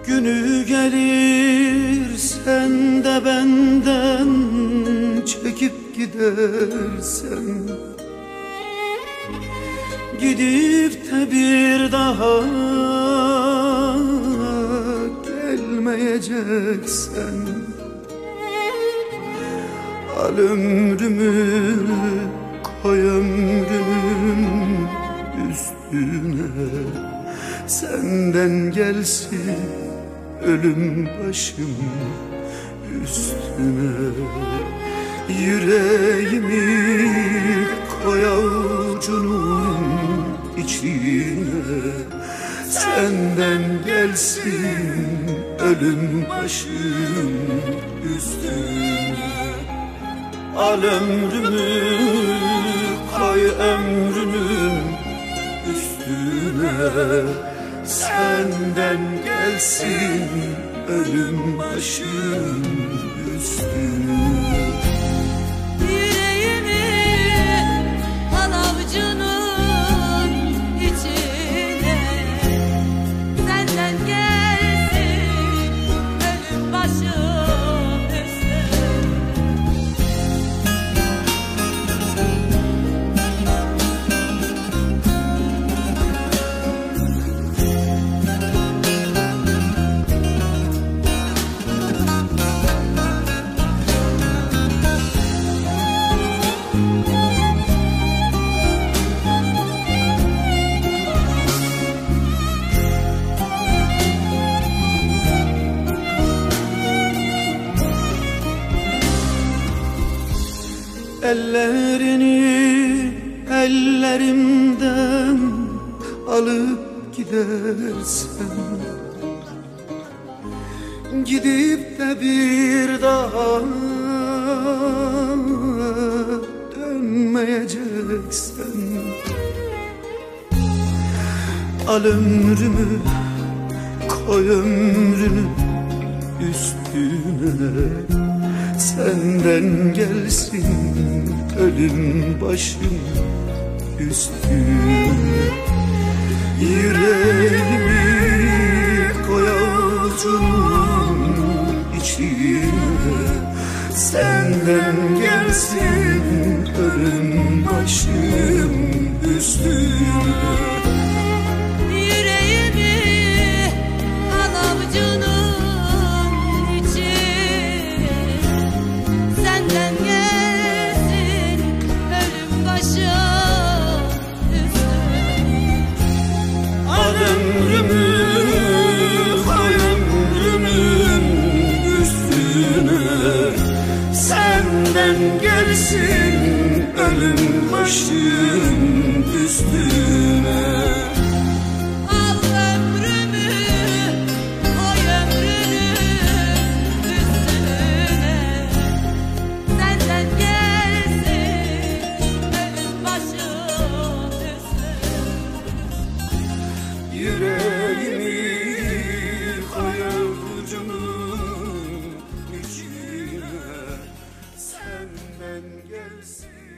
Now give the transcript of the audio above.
Günü gelir sen de benden çekip gidersen, gidip de bir daha gelmeyeceksen, al ömrümü koy ömrümün üstüne, senden gelsin ölüm başım üstüne. Yüreğimi koy avucunun içine, senden gelsin ölüm başım üstüne. Al ömrümü koy ömrünün üstüne, senden gelsin ölüm başım üstüne. Yüreğimi al avucunun içine, senden gelsin ölüm başım üstüne. Ellerini ellerimden alıp gidersen, gidip de bir daha dönmeyeceksen, al ömrümü koy ömrünün üstüne, senden gelsin ölüm başım üstüne. Yüreğimi koy avucunun içine, senden gelsin ölüm başım üstüne. Yüreğimi al avucunun içine, senden gelsin ölüm başım üstüne. Al ömrümü koy ömrümün üstüne, senden gelsin ölüm başım üstüne. Al ömrümü koy ömrünün üstüne, senden gelsin ölüm başım üstüne. Yüreğimi koy avucunun içine, senden gelsin